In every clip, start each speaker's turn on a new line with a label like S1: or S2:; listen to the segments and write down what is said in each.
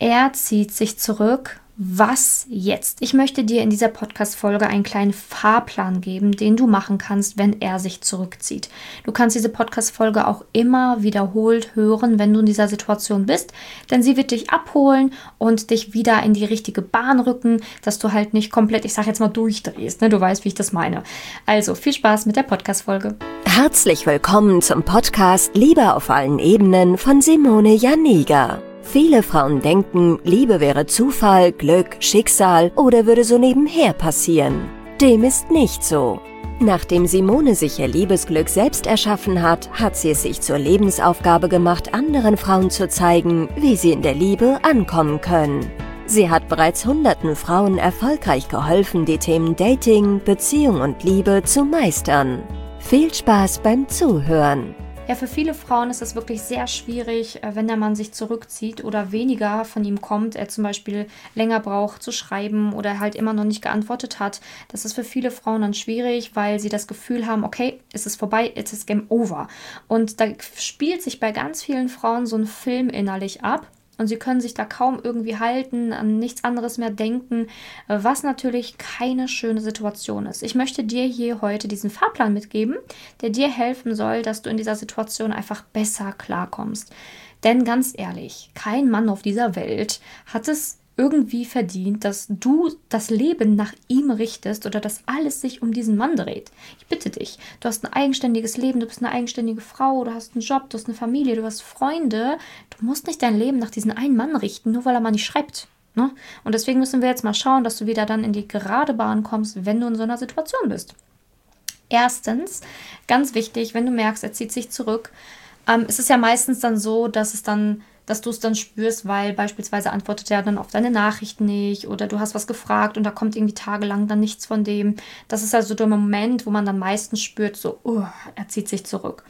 S1: Er zieht sich zurück. Was jetzt? Ich möchte dir in dieser Podcast-Folge einen kleinen Fahrplan geben, den du machen kannst, wenn er sich zurückzieht. Du kannst diese Podcast-Folge auch immer wiederholt hören, wenn du in dieser Situation bist, denn sie wird dich abholen und dich wieder in die richtige Bahn rücken, dass du halt nicht komplett, ich sag jetzt mal, durchdrehst. Ne? Du weißt, wie ich das meine. Also, viel Spaß mit der Podcast-Folge.
S2: Herzlich willkommen zum Podcast Liebe auf allen Ebenen von Simone Janiga. Viele Frauen denken, Liebe wäre Zufall, Glück, Schicksal oder würde so nebenher passieren. Dem ist nicht so. Nachdem Simone sich ihr Liebesglück selbst erschaffen hat, hat sie es sich zur Lebensaufgabe gemacht, anderen Frauen zu zeigen, wie sie in der Liebe ankommen können. Sie hat bereits hunderten Frauen erfolgreich geholfen, die Themen Dating, Beziehung und Liebe zu meistern. Viel Spaß beim Zuhören!
S1: Ja, für viele Frauen ist es wirklich sehr schwierig, wenn der Mann sich zurückzieht oder weniger von ihm kommt, er zum Beispiel länger braucht zu schreiben oder halt immer noch nicht geantwortet hat. Das ist für viele Frauen dann schwierig, weil sie das Gefühl haben, okay, es ist vorbei, es ist Game Over. Und da spielt sich bei ganz vielen Frauen so ein Film innerlich ab. Und sie können sich da kaum irgendwie halten, an nichts anderes mehr denken, was natürlich keine schöne Situation ist. Ich möchte dir hier heute diesen Fahrplan mitgeben, der dir helfen soll, dass du in dieser Situation einfach besser klarkommst. Denn ganz ehrlich, kein Mann auf dieser Welt hat es irgendwie verdient, dass du das Leben nach ihm richtest oder dass alles sich um diesen Mann dreht. Ich bitte dich, du hast ein eigenständiges Leben, du bist eine eigenständige Frau, du hast einen Job, du hast eine Familie, du hast Freunde. Du musst nicht dein Leben nach diesem einen Mann richten, nur weil er mal nicht schreibt. Ne? Und deswegen müssen wir jetzt mal schauen, dass du wieder dann in die gerade Bahn kommst, wenn du in so einer Situation bist. Erstens, ganz wichtig, wenn du merkst, er zieht sich zurück, es ist ja meistens dann so, dass du es dann spürst, weil beispielsweise antwortet er dann auf deine Nachrichten nicht oder du hast was gefragt und da kommt irgendwie tagelang dann nichts von dem. Das ist also der Moment, wo man dann meistens spürt, so, er zieht sich zurück.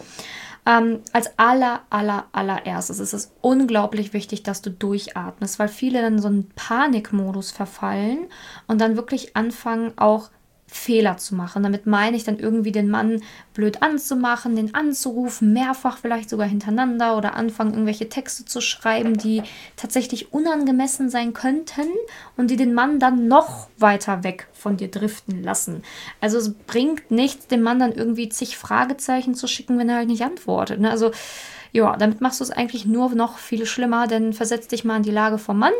S1: Als allererstes ist es unglaublich wichtig, dass du durchatmest, weil viele dann so einen Panikmodus verfallen und dann wirklich anfangen, auch Fehler zu machen. Damit meine ich dann irgendwie den Mann blöd anzumachen, den anzurufen, mehrfach vielleicht sogar hintereinander oder anfangen, irgendwelche Texte zu schreiben, die tatsächlich unangemessen sein könnten und die den Mann dann noch weiter weg von dir driften lassen. Also es bringt nichts, dem Mann dann irgendwie zig Fragezeichen zu schicken, wenn er halt nicht antwortet. Ne? Also ja, damit machst du es eigentlich nur noch viel schlimmer, denn versetz dich mal in die Lage vom Mann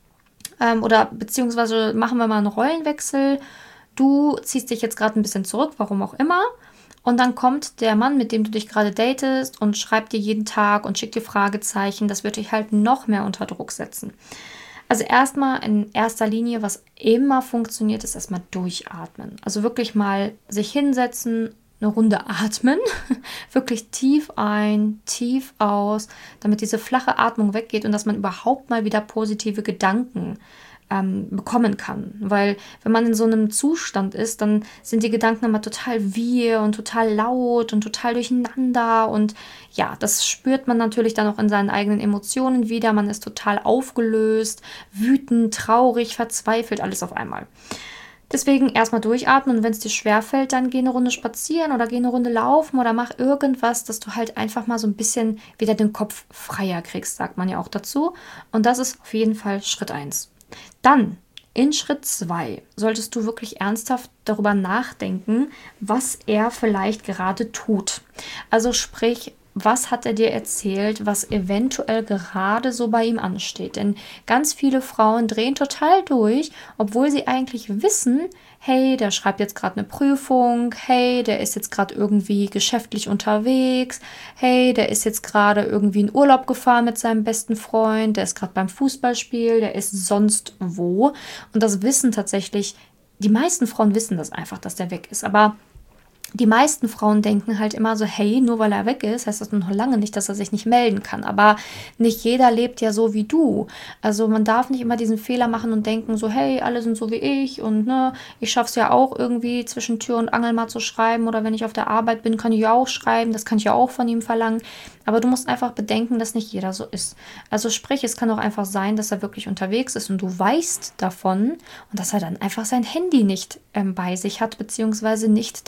S1: oder beziehungsweise machen wir mal einen Rollenwechsel. Du ziehst dich jetzt gerade ein bisschen zurück, warum auch immer. Und dann kommt der Mann, mit dem du dich gerade datest und schreibt dir jeden Tag und schickt dir Fragezeichen. Das wird dich halt noch mehr unter Druck setzen. Also erstmal in erster Linie, was immer funktioniert, ist erstmal durchatmen. Also wirklich mal sich hinsetzen, eine Runde atmen, wirklich tief ein, tief aus, damit diese flache Atmung weggeht und dass man überhaupt mal wieder positive Gedanken bekommen kann. Weil wenn man in so einem Zustand ist, dann sind die Gedanken immer total wirr und total laut und total durcheinander und ja, das spürt man natürlich dann auch in seinen eigenen Emotionen wieder. Man ist total aufgelöst, wütend, traurig, verzweifelt, alles auf einmal. Deswegen erstmal durchatmen und wenn es dir schwerfällt, dann geh eine Runde spazieren oder geh eine Runde laufen oder mach irgendwas, dass du halt einfach mal so ein bisschen wieder den Kopf freier kriegst, sagt man ja auch dazu. Und das ist auf jeden Fall Schritt 1. Dann, in Schritt 2, solltest du wirklich ernsthaft darüber nachdenken, was er vielleicht gerade tut. Also sprich, was hat er dir erzählt, was eventuell gerade so bei ihm ansteht? Denn ganz viele Frauen drehen total durch, obwohl sie eigentlich wissen, hey, der schreibt jetzt gerade eine Prüfung, hey, der ist jetzt gerade irgendwie geschäftlich unterwegs, hey, der ist jetzt gerade irgendwie in Urlaub gefahren mit seinem besten Freund, der ist gerade beim Fußballspiel, der ist sonst wo. Und das wissen tatsächlich, die meisten Frauen wissen das einfach, dass der weg ist, aber die meisten Frauen denken halt immer so, hey, nur weil er weg ist, heißt das noch lange nicht, dass er sich nicht melden kann. Aber nicht jeder lebt ja so wie du. Also man darf nicht immer diesen Fehler machen und denken so, hey, alle sind so wie ich und ne, ich schaffe es ja auch irgendwie zwischen Tür und Angel mal zu schreiben oder wenn ich auf der Arbeit bin, kann ich ja auch schreiben, das kann ich ja auch von ihm verlangen. Aber du musst einfach bedenken, dass nicht jeder so ist. Also sprich, es kann auch einfach sein, dass er wirklich unterwegs ist und du weißt davon und dass er dann einfach sein Handy nicht bei sich hat, beziehungsweise nicht darauf guckt.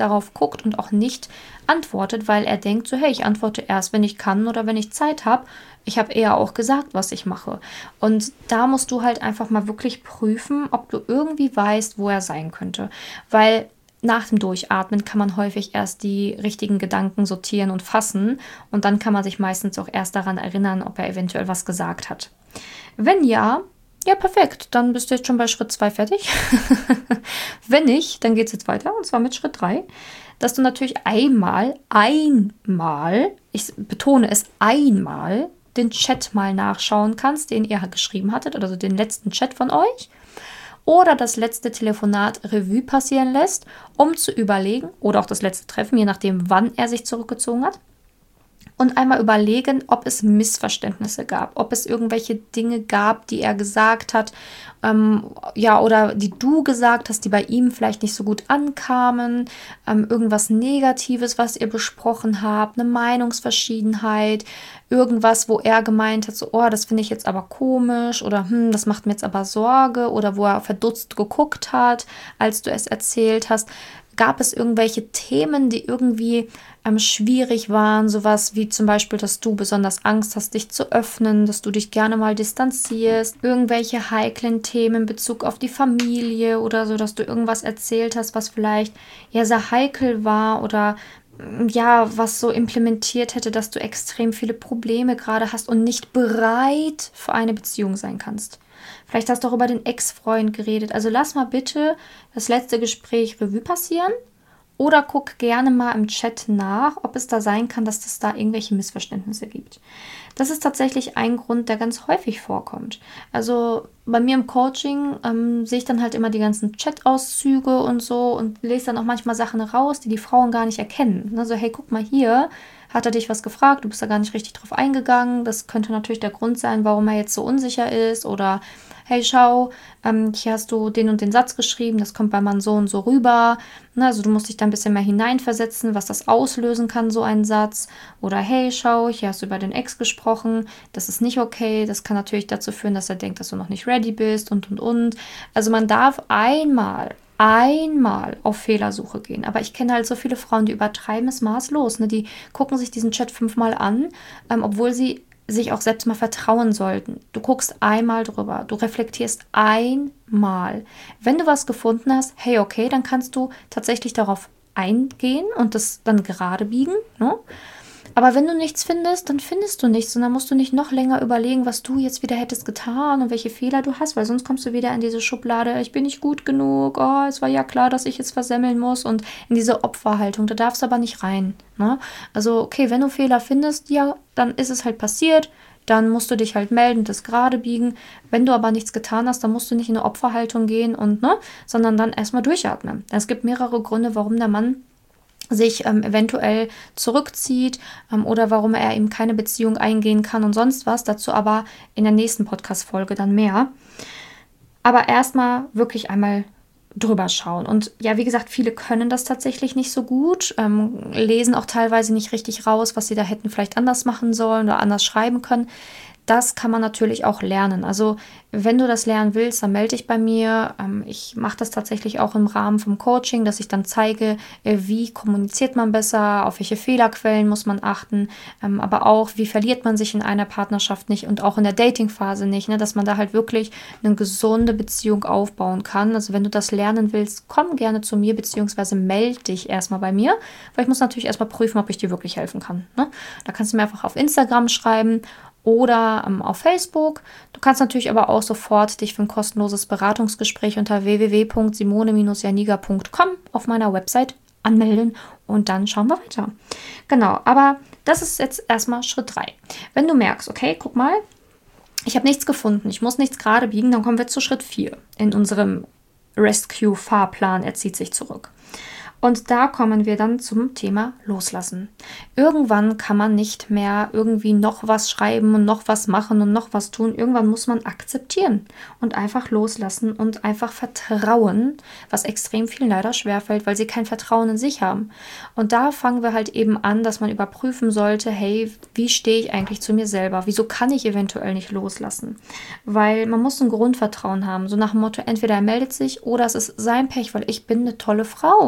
S1: guckt und auch nicht antwortet, weil er denkt so, hey, ich antworte erst, wenn ich kann oder wenn ich Zeit habe. Ich habe eher auch gesagt, was ich mache. Und da musst du halt einfach mal wirklich prüfen, ob du irgendwie weißt, wo er sein könnte. Weil nach dem Durchatmen kann man häufig erst die richtigen Gedanken sortieren und fassen. Und dann kann man sich meistens auch erst daran erinnern, ob er eventuell was gesagt hat. Wenn ja, ja, perfekt. Dann bist du jetzt schon bei Schritt 2 fertig. Wenn nicht, dann geht es jetzt weiter. Und zwar mit Schritt 3. Dass du natürlich einmal, ich betone es einmal, den Chat mal nachschauen kannst, den ihr geschrieben hattet, also den letzten Chat von euch. Oder das letzte Telefonat Revue passieren lässt, um zu überlegen, oder auch das letzte Treffen, je nachdem, wann er sich zurückgezogen hat. Und einmal überlegen, ob es Missverständnisse gab, ob es irgendwelche Dinge gab, die er gesagt hat, oder die du gesagt hast, die bei ihm vielleicht nicht so gut ankamen, irgendwas Negatives, was ihr besprochen habt, eine Meinungsverschiedenheit, irgendwas, wo er gemeint hat, so, oh, das finde ich jetzt aber komisch oder das macht mir jetzt aber Sorge oder wo er verdutzt geguckt hat, als du es erzählt hast. Gab es irgendwelche Themen, die irgendwie schwierig waren, sowas wie zum Beispiel, dass du besonders Angst hast, dich zu öffnen, dass du dich gerne mal distanzierst, irgendwelche heiklen Themen in Bezug auf die Familie oder so, dass du irgendwas erzählt hast, was vielleicht ja sehr heikel war oder ja, was so implementiert hätte, dass du extrem viele Probleme gerade hast und nicht bereit für eine Beziehung sein kannst. Vielleicht hast du auch über den Ex-Freund geredet. Also lass mal bitte das letzte Gespräch Revue passieren oder guck gerne mal im Chat nach, ob es da sein kann, dass es da irgendwelche Missverständnisse gibt. Das ist tatsächlich ein Grund, der ganz häufig vorkommt. Also bei mir im Coaching sehe ich dann halt immer die ganzen Chat-Auszüge und so und lese dann auch manchmal Sachen raus, die die Frauen gar nicht erkennen. Also hey, guck mal hier, hat er dich was gefragt, du bist da gar nicht richtig drauf eingegangen. Das könnte natürlich der Grund sein, warum er jetzt so unsicher ist oder hey, schau, hier hast du den und den Satz geschrieben, das kommt bei Mann so und so rüber. Also du musst dich da ein bisschen mehr hineinversetzen, was das auslösen kann, so ein Satz. Oder hey, schau, hier hast du über den Ex gesprochen, das ist nicht okay. Das kann natürlich dazu führen, dass er denkt, dass du noch nicht ready bist und. Also man darf einmal auf Fehlersuche gehen. Aber ich kenne halt so viele Frauen, die übertreiben es maßlos. Ne? Die gucken sich diesen Chat 5-mal an, obwohl sie sich auch selbst mal vertrauen sollten. Du guckst einmal drüber, du reflektierst einmal. Wenn du was gefunden hast, hey, okay, dann kannst du tatsächlich darauf eingehen und das dann gerade biegen. Ne? Aber wenn du nichts findest, dann findest du nichts und dann musst du nicht noch länger überlegen, was du jetzt wieder hättest getan und welche Fehler du hast, weil sonst kommst du wieder in diese Schublade, ich bin nicht gut genug, oh, es war ja klar, dass ich jetzt versemmeln muss und in diese Opferhaltung, da darfst du aber nicht rein. Ne? Also okay, wenn du Fehler findest, ja, dann ist es halt passiert, dann musst du dich halt melden, das gerade biegen. Wenn du aber nichts getan hast, dann musst du nicht in eine Opferhaltung gehen sondern dann erstmal durchatmen. Es gibt mehrere Gründe, warum der Mann sich eventuell zurückzieht oder warum er eben keine Beziehung eingehen kann und sonst was. Dazu aber in der nächsten Podcast-Folge dann mehr. Aber erstmal wirklich einmal drüber schauen. Und ja, wie gesagt, viele können das tatsächlich nicht so gut, lesen auch teilweise nicht richtig raus, was sie da hätten vielleicht anders machen sollen oder anders schreiben können. Das kann man natürlich auch lernen. Also wenn du das lernen willst, dann melde dich bei mir. Ich mache das tatsächlich auch im Rahmen vom Coaching, dass ich dann zeige, wie kommuniziert man besser, auf welche Fehlerquellen muss man achten, aber auch, wie verliert man sich in einer Partnerschaft nicht und auch in der Datingphase nicht, ne, dass man da halt wirklich eine gesunde Beziehung aufbauen kann. Also wenn du das lernen willst, komm gerne zu mir, beziehungsweise melde dich erstmal bei mir, weil ich muss natürlich erstmal prüfen, ob ich dir wirklich helfen kann. Ne? Da kannst du mir einfach auf Instagram schreiben oder auf Facebook. Du kannst natürlich aber auch sofort dich für ein kostenloses Beratungsgespräch unter www.simone-janiga.com auf meiner Website anmelden und dann schauen wir weiter. Genau, aber das ist jetzt erstmal Schritt 3. Wenn du merkst, okay, guck mal, ich habe nichts gefunden, ich muss nichts gerade biegen, dann kommen wir zu Schritt 4 in unserem Rescue-Fahrplan, er zieht sich zurück. Und da kommen wir dann zum Thema Loslassen. Irgendwann kann man nicht mehr irgendwie noch was schreiben und noch was machen und noch was tun. Irgendwann muss man akzeptieren und einfach loslassen und einfach vertrauen, was extrem vielen leider schwerfällt, weil sie kein Vertrauen in sich haben. Und da fangen wir halt eben an, dass man überprüfen sollte, hey, wie stehe ich eigentlich zu mir selber? Wieso kann ich eventuell nicht loslassen? Weil man muss ein Grundvertrauen haben, so nach dem Motto, entweder er meldet sich oder es ist sein Pech, weil ich bin eine tolle Frau.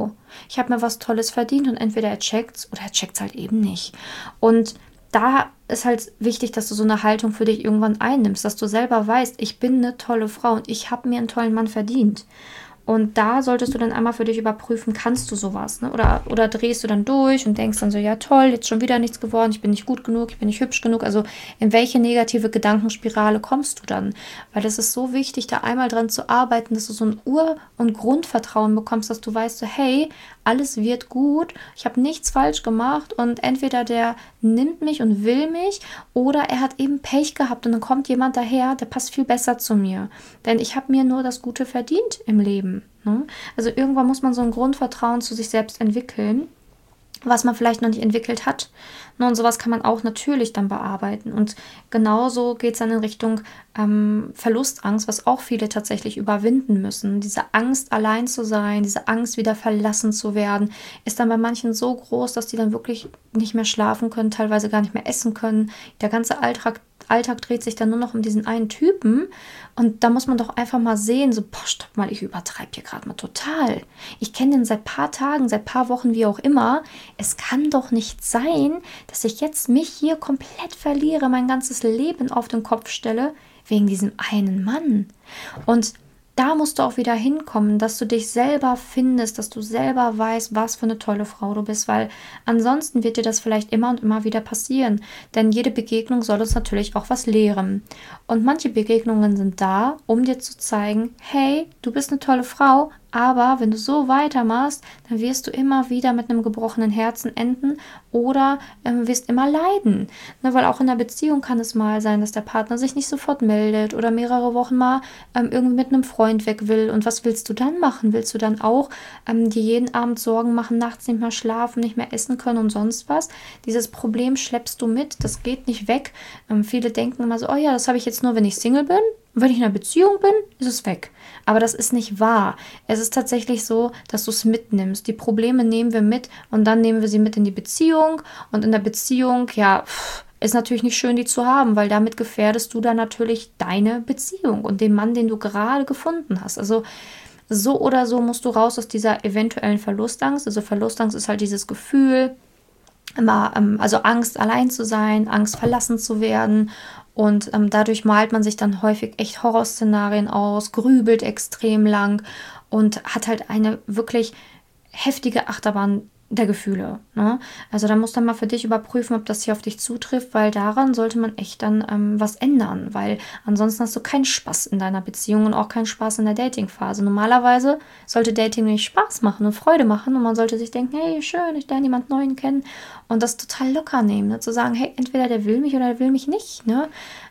S1: ich habe mir was Tolles verdient und entweder er checkt's oder er checkt's halt eben nicht. Und da ist halt wichtig, dass du so eine Haltung für dich irgendwann einnimmst, dass du selber weißt, ich bin eine tolle Frau und ich habe mir einen tollen Mann verdient. Und da solltest du dann einmal für dich überprüfen, kannst du sowas, ne? Oder drehst du dann durch und denkst dann so, ja toll, jetzt schon wieder nichts geworden, ich bin nicht gut genug, ich bin nicht hübsch genug. Also in welche negative Gedankenspirale kommst du dann? Weil das ist so wichtig, da einmal dran zu arbeiten, dass du so ein Ur- und Grundvertrauen bekommst, dass du weißt, so, hey, alles wird gut, ich habe nichts falsch gemacht und entweder der nimmt mich und will mich oder er hat eben Pech gehabt und dann kommt jemand daher, der passt viel besser zu mir. Denn ich habe mir nur das Gute verdient im Leben. Ne? Also irgendwann muss man so ein Grundvertrauen zu sich selbst entwickeln, was man vielleicht noch nicht entwickelt hat. Und sowas kann man auch natürlich dann bearbeiten. Und genauso geht es dann in Richtung Verlustangst, was auch viele tatsächlich überwinden müssen. Diese Angst, allein zu sein, diese Angst, wieder verlassen zu werden, ist dann bei manchen so groß, dass die dann wirklich nicht mehr schlafen können, teilweise gar nicht mehr essen können. Der ganze Alltag dreht sich dann nur noch um diesen einen Typen. Und da muss man doch einfach mal sehen, so, boah, stopp mal, ich übertreibe hier gerade mal total. Ich kenne den seit paar Tagen, seit paar Wochen, wie auch immer. Es kann doch nicht sein, dass ich jetzt mich hier komplett verliere, mein ganzes Leben auf den Kopf stelle, wegen diesem einen Mann. Und da musst du auch wieder hinkommen, dass du dich selber findest, dass du selber weißt, was für eine tolle Frau du bist, weil ansonsten wird dir das vielleicht immer und immer wieder passieren, denn jede Begegnung soll uns natürlich auch was lehren. Und manche Begegnungen sind da, um dir zu zeigen, hey, du bist eine tolle Frau, aber wenn du so weitermachst, dann wirst du immer wieder mit einem gebrochenen Herzen enden oder wirst immer leiden. Ne, weil auch in der Beziehung kann es mal sein, dass der Partner sich nicht sofort meldet oder mehrere Wochen mal irgendwie mit einem Freund weg will. Und was willst du dann machen? Willst du dann auch dir jeden Abend Sorgen machen, nachts nicht mehr schlafen, nicht mehr essen können und sonst was? Dieses Problem schleppst du mit, das geht nicht weg. Viele denken immer so, oh ja, das habe ich jetzt nur, wenn ich Single bin. Wenn ich in einer Beziehung bin, ist es weg. Aber das ist nicht wahr. Es ist tatsächlich so, dass du es mitnimmst. Die Probleme nehmen wir mit und dann nehmen wir sie mit in die Beziehung. Und in der Beziehung, ja, ist natürlich nicht schön, die zu haben, weil damit gefährdest du dann natürlich deine Beziehung und den Mann, den du gerade gefunden hast. Also so oder so musst du raus aus dieser eventuellen Verlustangst. Also Verlustangst ist halt dieses Gefühl, immer, also Angst, allein zu sein, Angst, verlassen zu werden. Und dadurch malt man sich dann häufig echt Horrorszenarien aus, grübelt extrem lang und hat halt eine wirklich heftige Achterbahn der Gefühle. Ne? Also da musst du mal für dich überprüfen, ob das hier auf dich zutrifft, weil daran sollte man echt dann was ändern, weil ansonsten hast du keinen Spaß in deiner Beziehung und auch keinen Spaß in der Datingphase. Normalerweise sollte Dating nicht Spaß machen und Freude machen und man sollte sich denken, hey, schön, ich lerne jemand Neuen kennen und das total locker nehmen, ne? Zu sagen, hey, entweder der will mich oder der will mich nicht, ne?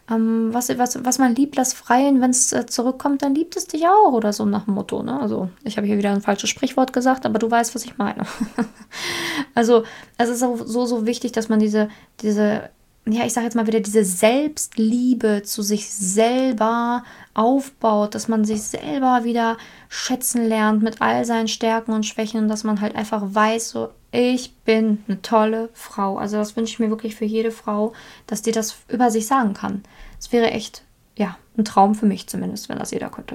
S1: Was man liebt, lass freien, wenn es zurückkommt, dann liebt es dich auch oder so nach dem Motto. Ne? Also ich habe hier wieder ein falsches Sprichwort gesagt, aber du weißt, was ich meine. Also es ist so wichtig, dass man diese, ja, ich sage jetzt mal wieder, diese Selbstliebe zu sich selber aufbaut, dass man sich selber wieder schätzen lernt mit all seinen Stärken und Schwächen und dass man halt einfach weiß, so, ich bin eine tolle Frau. Also das wünsche ich mir wirklich für jede Frau, dass die das über sich sagen kann. Es wäre echt, ja, ein Traum für mich zumindest, wenn das jeder könnte.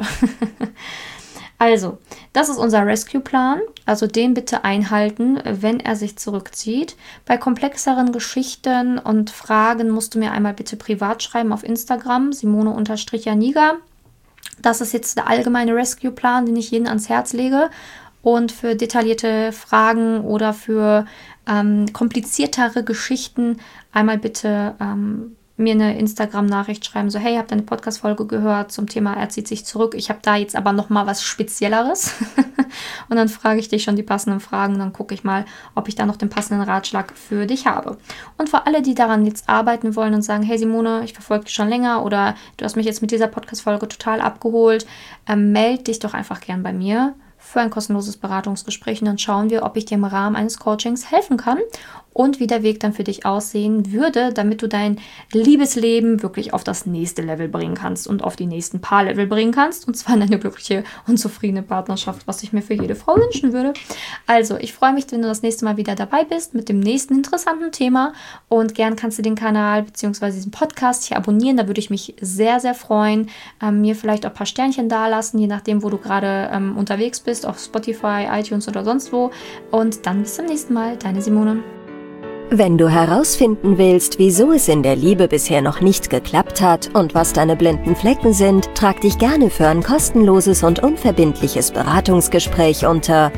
S1: Also, das ist unser Rescue-Plan. Also den bitte einhalten, wenn er sich zurückzieht. Bei komplexeren Geschichten und Fragen musst du mir einmal bitte privat schreiben auf Instagram, Simone_Janiga. Das ist jetzt der allgemeine Rescue-Plan, den ich jedem ans Herz lege. Und für detaillierte Fragen oder für kompliziertere Geschichten einmal bitte mir eine Instagram-Nachricht schreiben, so hey, ich habe deine Podcast-Folge gehört zum Thema er zieht sich zurück. Ich habe da jetzt aber nochmal was Spezielleres. Und dann frage ich dich schon die passenden Fragen. Dann gucke ich mal, ob ich da noch den passenden Ratschlag für dich habe. Und für alle, die daran jetzt arbeiten wollen und sagen, hey Simone, ich verfolge dich schon länger oder du hast mich jetzt mit dieser Podcast-Folge total abgeholt, melde dich doch einfach gern bei mir für ein kostenloses Beratungsgespräch und dann schauen wir, ob ich dir im Rahmen eines Coachings helfen kann und wie der Weg dann für dich aussehen würde, damit du dein Liebesleben wirklich auf das nächste Level bringen kannst und auf die nächsten paar Level bringen kannst, und zwar in eine glückliche und zufriedene Partnerschaft, was ich mir für jede Frau wünschen würde. Also, ich freue mich, wenn du das nächste Mal wieder dabei bist mit dem nächsten interessanten Thema, und gern kannst du den Kanal bzw. diesen Podcast hier abonnieren, da würde ich mich sehr, sehr freuen. Mir vielleicht auch ein paar Sternchen dalassen, je nachdem, wo du gerade unterwegs bist, auf Spotify, iTunes oder sonst wo. Und dann bis zum nächsten Mal, deine Simone.
S2: Wenn du herausfinden willst, wieso es in der Liebe bisher noch nicht geklappt hat und was deine blinden Flecken sind, trag dich gerne für ein kostenloses und unverbindliches Beratungsgespräch unter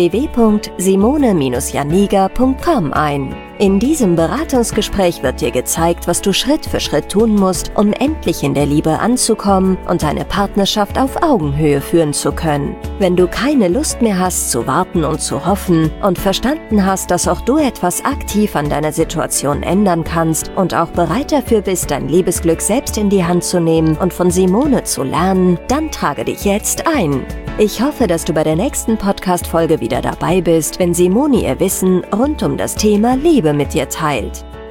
S2: www.simone-janiga.com ein. In diesem Beratungsgespräch wird dir gezeigt, was du Schritt für Schritt tun musst, um endlich in der Liebe anzukommen und deine Partnerschaft auf Augenhöhe führen zu können. Wenn du keine Lust mehr hast zu warten und zu hoffen und verstanden hast, dass auch du etwas aktiv an deiner Situation ändern kannst und auch bereit dafür bist, dein Liebesglück selbst in die Hand zu nehmen und von Simone zu lernen, dann trage dich jetzt ein. Ich hoffe, dass du bei der nächsten Podcast-Folge wieder dabei bist, wenn Simone ihr Wissen rund um das Thema Liebe mit dir teilt.